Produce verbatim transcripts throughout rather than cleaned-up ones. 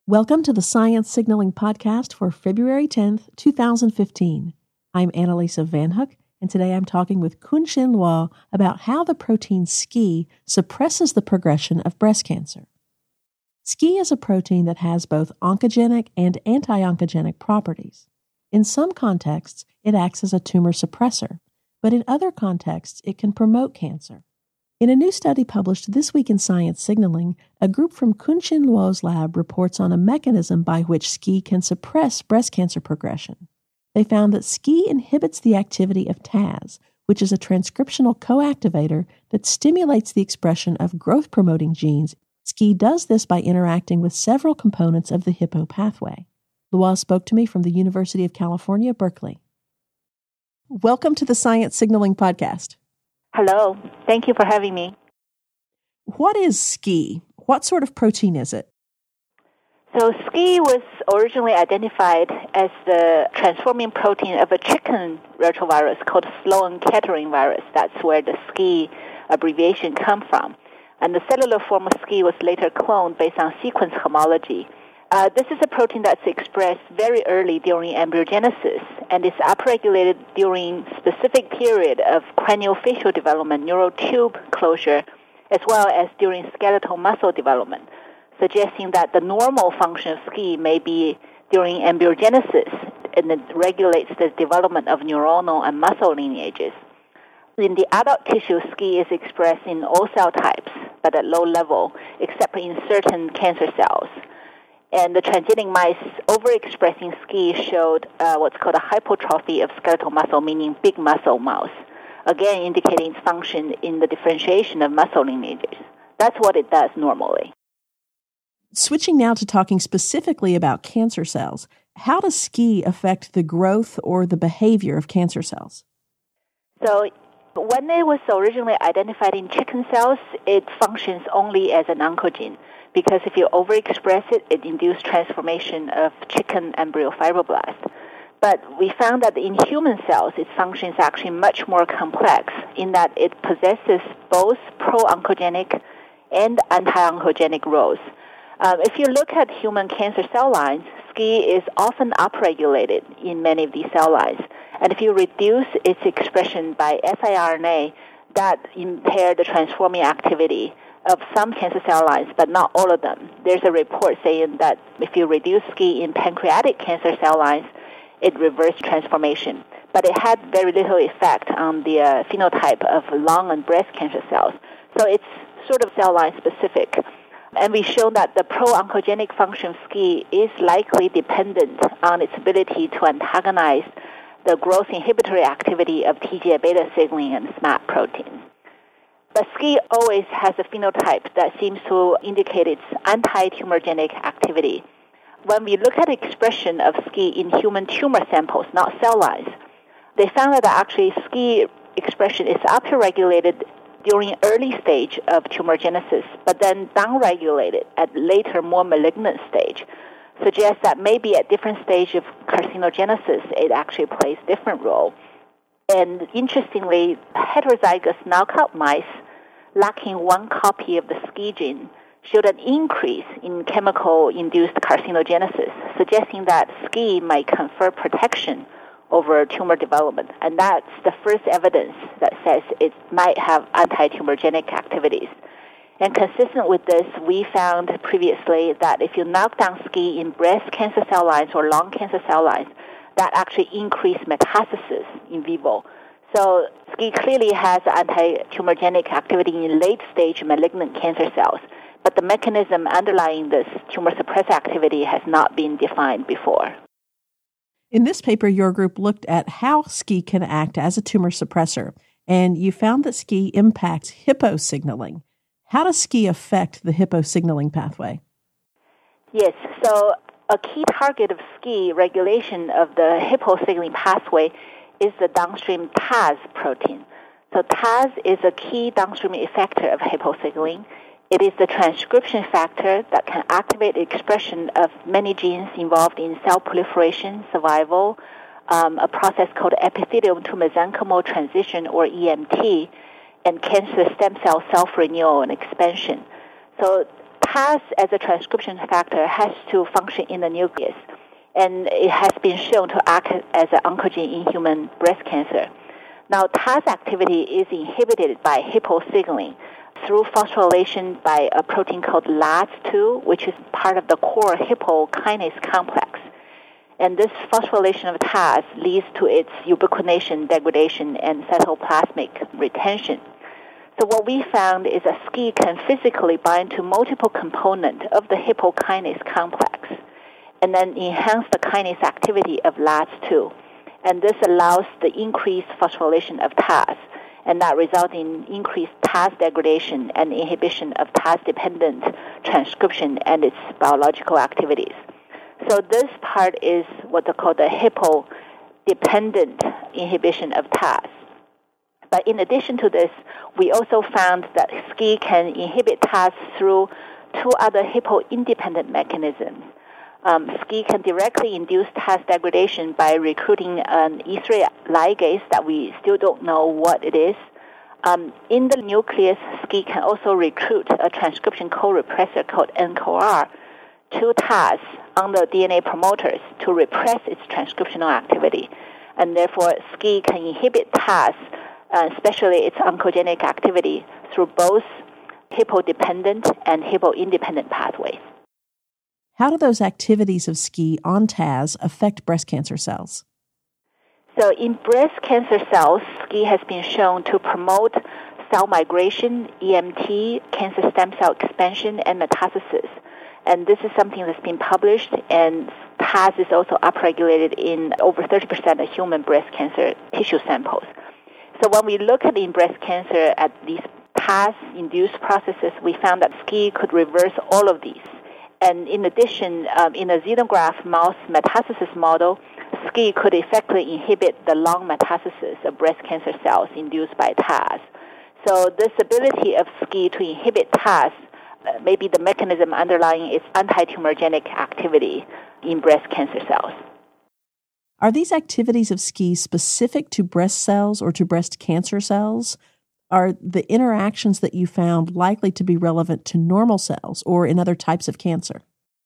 Welcome to the Science Signaling Podcast for February tenth, twenty fifteen. I'm Annalisa Van Hook, and today I'm talking with Kun-Shin Luo about how the protein S C I suppresses the progression of breast cancer. S C I is a protein that has both oncogenic and anti-oncogenic properties. In some contexts, it acts as a tumor suppressor, but in other contexts, it can promote cancer. In a new study published this week in Science Signaling, a group from Kun-Shin Luo's lab reports on a mechanism by which S C I can suppress breast cancer progression. They found that S C I inhibits the activity of T A Z, which is a transcriptional coactivator that stimulates the expression of growth-promoting genes. S C I does this by interacting with several components of the Hippo pathway. Luo spoke to me from the University of California, Berkeley. Welcome to the Science Signaling Podcast. Hello. Thank you for having me. What is S C I? What sort of protein is it? So S C I was originally identified as the transforming protein of a chicken retrovirus called Sloan-Kettering virus. That's where the S C I abbreviation comes from. And the cellular form of S C I was later cloned based on sequence homology. Uh, this is a protein that's expressed very early during embryogenesis and is upregulated during specific period of craniofacial development, neural tube closure, as well as during skeletal muscle development, suggesting that the normal function of S C I may be during embryogenesis, and it regulates the development of neuronal and muscle lineages. In the adult tissue, S C I is expressed in all cell types, but at low level, except in certain cancer cells. And the transgenic mice overexpressing S C I showed uh, what's called a hypertrophy of skeletal muscle, meaning big muscle mouse, again indicating its function in the differentiation of muscle lineages. That's what it does normally. Switching now to talking specifically about cancer cells, how does S C I affect the growth or the behavior of cancer cells? So when it was originally identified in chicken cells, it functions only as an oncogene, because if you overexpress it, it induces transformation of chicken embryo fibroblast. But we found that in human cells, its function is actually much more complex in that it possesses both pro-oncogenic and anti-oncogenic roles. Um, if you look at human cancer cell lines, S C I is often upregulated in many of these cell lines. And if you reduce its expression by siRNA, that impair the transforming activity of some cancer cell lines, but not all of them. There's a report saying that if you reduce S C I in pancreatic cancer cell lines, it reverses transformation. But it had very little effect on the uh, phenotype of lung and breast cancer cells. So it's sort of cell line specific. And we've shown that the pro-oncogenic function of S C I is likely dependent on its ability to antagonize the growth inhibitory activity of T G A beta signaling and SMAP proteins. But S C I always has a phenotype that seems to indicate its anti-tumorigenic activity. When we look at expression of S C I in human tumor samples, not cell lines, they found that actually S C I expression is upregulated during early stage of tumorigenesis, but then downregulated at later, more malignant stage, suggests that maybe at different stage of carcinogenesis, it actually plays a different role. And interestingly, heterozygous knockout mice lacking one copy of the S C I gene showed an increase in chemical-induced carcinogenesis, suggesting that S C I might confer protection over tumor development. And that's the first evidence that says it might have anti-tumorigenic activities. And consistent with this, we found previously that if you knock down S C I in breast cancer cell lines or lung cancer cell lines, that actually increased metastasis in vivo. So S C I clearly has anti-tumorigenic activity in late-stage malignant cancer cells, but the mechanism underlying this tumor suppressor activity has not been defined before. In this paper, your group looked at how S C I can act as a tumor suppressor, and you found that S C I impacts Hippo signaling. How does S C I affect the Hippo signaling pathway? Yes, so a key target of S C I regulation of the Hippo signaling pathway is the downstream T A Z protein. So T A Z is a key downstream effector of Hippo signaling. It is the transcription factor that can activate the expression of many genes involved in cell proliferation, survival, um, a process called epithelium to mesenchymal transition, or E M T, and cancer stem cell self-renewal and expansion. So T T A S as a transcription factor has to function in the nucleus, and it has been shown to act as an oncogene in human breast cancer. Now, T A S activity is inhibited by Hippo signaling through phosphorylation by a protein called L A T two, which is part of the core Hippo kinase complex. And this phosphorylation of T A S leads to its ubiquination, degradation, and cytoplasmic retention. So what we found is that S C I can physically bind to multiple components of the Hippo kinase complex and then enhance the kinase activity of L A T two. And this allows the increased phosphorylation of T A S, and that results in increased T A S degradation and inhibition of T A S-dependent transcription and its biological activities. So this part is what they call the Hippo-dependent inhibition of T A S. But in addition to this, we also found that S C I can inhibit T A S through two other Hippo-independent mechanisms. Um, S C I can directly induce T A S degradation by recruiting an E three ligase that we still don't know what it is. Um, in the nucleus, S C I can also recruit a transcription co-repressor called N C O R to T A S on the D N A promoters to repress its transcriptional activity. And therefore, S C I can inhibit T A S, uh, especially its oncogenic activity, through both Hippo-dependent and Hippo-independent pathways. How do those activities of S C I on T A S affect breast cancer cells? So in breast cancer cells, S C I has been shown to promote cell migration, E M T, cancer stem cell expansion, and metastasis. And this is something that's been published, and T A S is also upregulated in over thirty percent of human breast cancer tissue samples. So when we look at in breast cancer at these T A S-induced processes, we found that S C I could reverse all of these. And in addition, um, in a xenograft mouse metastasis model, S C I could effectively inhibit the lung metastasis of breast cancer cells induced by T A S. So this ability of S C I to inhibit T A S uh, may be the mechanism underlying its anti-tumorigenic activity in breast cancer cells. Are these activities of S C I specific to breast cells or to breast cancer cells? Are the interactions that you found likely to be relevant to normal cells or in other types of cancer?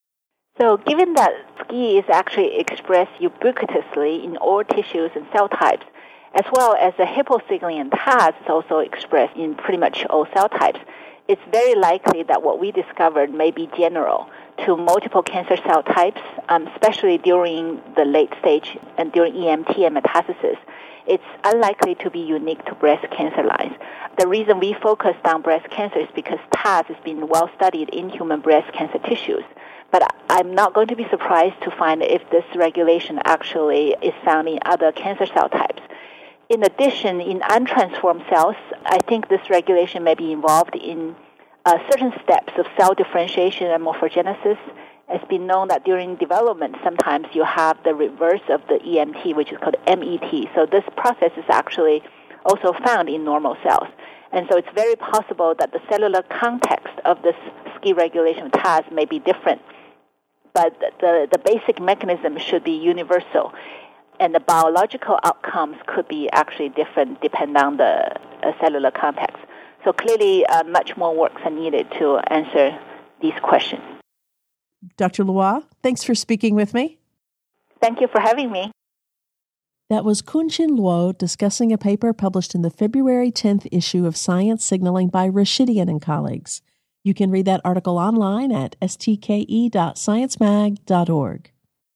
So given that S C I is actually expressed ubiquitously in all tissues and cell types, as well as the Hippo signaling in T A S is also expressed in pretty much all cell types, it's very likely that what we discovered may be general to multiple cancer cell types, um, especially during the late stage and during E M T and metastasis. It's unlikely to be unique to breast cancer lines. The reason we focused on breast cancer is because T A S has been well studied in human breast cancer tissues. But I'm not going to be surprised to find if this regulation actually is found in other cancer cell types. In addition, in untransformed cells, I think this regulation may be involved in uh, certain steps of cell differentiation and morphogenesis. It's been known that during development, sometimes you have the reverse of the E M T, which is called M E T. So this process is actually also found in normal cells. And so it's very possible that the cellular context of this S C I regulation of T A S may be different. But the, the basic mechanism should be universal. And the biological outcomes could be actually different depending on the uh, cellular context. So clearly, uh, much more work is needed to answer these questions. Doctor Luo, thanks for speaking with me. Thank you for having me. That was Kun-Chin Luo discussing a paper published in the February tenth issue of Science Signaling by Rashidian and colleagues. You can read that article online at s t k e dot science mag dot org.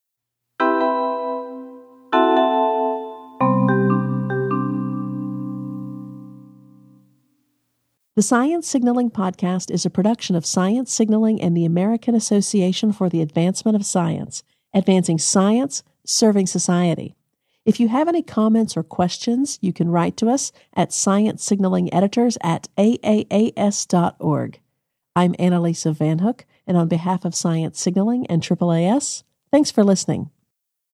The Science Signaling Podcast is a production of Science Signaling and the American Association for the Advancement of Science, advancing science, serving society. If you have any comments or questions, you can write to us at science signaling editors at a a a s dot org. I'm Annalisa Van Hook, and on behalf of Science Signaling and A A A S, thanks for listening.